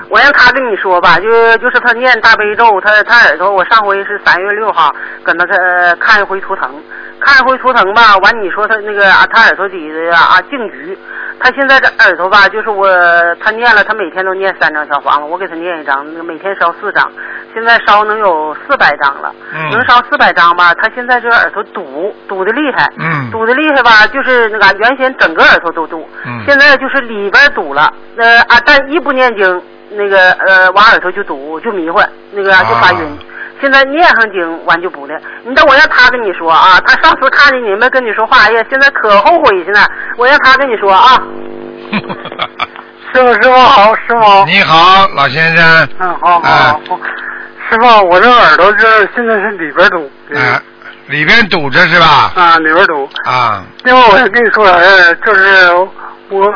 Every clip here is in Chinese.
我让他跟你说吧，就是他念大悲咒，他耳朵，我上回是3月6号跟他看一回图腾吧，完你说他那个他耳朵底下净局，他现在这耳朵吧，就是他念了，他每天都念3张小房子，我给他念1张，每天烧4张，现在烧能有400张了，能烧400张吧，他现在这个耳朵堵的厉害，堵的厉害吧，就是那个原先整个耳朵都堵，现在就是里边堵了，但一不念经，那个往耳朵就堵，就迷糊，那个就发晕。现在念上经完就不的，你等我让他跟你说啊，他上次看见你们跟你说话，哎呀，现在可后悔去呢。我让他跟你说啊。 师傅好，师傅。 你好，老先生。 好。师傅，我这耳朵现在是里边堵。 里边堵着是吧？ 里边堵。另外，我跟你说就是我，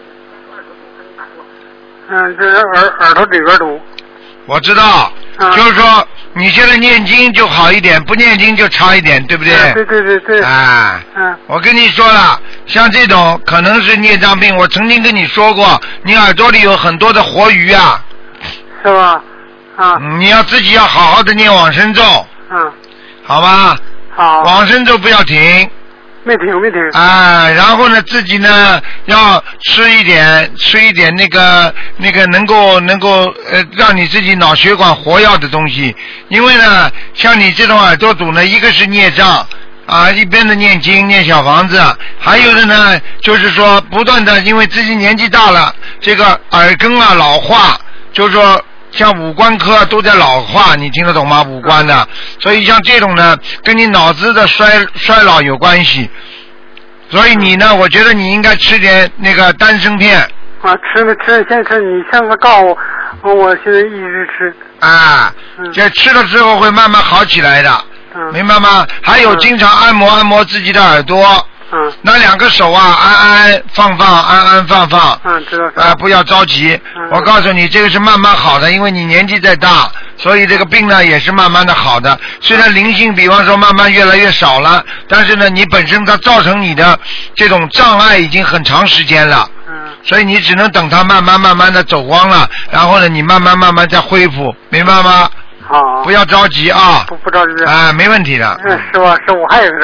就是耳朵里边堵。 我知道。就是说你现在念经就好一点，不念经就差一点，对不对？ 对。 我跟你说了，像这种可能是孽障病，我曾经跟你说过，你耳朵里有很多的活鱼啊。 是吧？ 你要自己要好好的念往生咒。好吧。 好。 往生咒不要停。 没停。 然后呢，自己呢要吃一点那个能够让你自己脑血管活跃的东西，因为呢，像你这种耳朵堵呢，一个是孽障一边的念经念小房子，还有的呢就是说不断的，因为自己年纪大了，这个耳根老化，就是说。像五官科都在老化，你听得懂吗？五官的，所以像这种呢，跟你脑子的衰老有关系。所以你呢，我觉得你应该吃点那个丹参片。 先吃，你上次告诉我现在一直吃。 这吃了之后会慢慢好起来的，明白吗？还有经常按摩自己的耳朵。拿2个手安安放放。 知道。 不要着急。我告诉你，这个是慢慢好的，因为你年纪在大，所以这个病呢也是慢慢的好的。虽然灵性，比方说慢慢越来越少了，但是呢，你本身它造成你的这种障碍已经很长时间了。所以你只能等它慢慢的走光了，然后呢，你慢慢再恢复，明白吗？ 好。 不要着急啊。 不着急。 没问题的。 师傅，还有一个